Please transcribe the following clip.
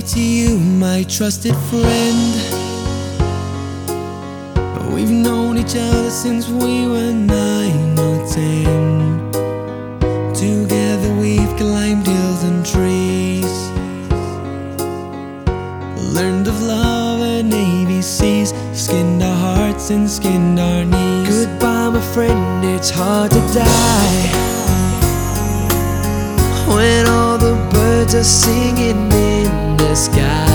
to you, my trusted friend. We've known each other since we were 9 or 10. Together we've climbed hills and trees, learned of love and ABCs, skinned our hearts and skinned our knees. Goodbye my friend, it's hard to die when all the birds are singing in the sky.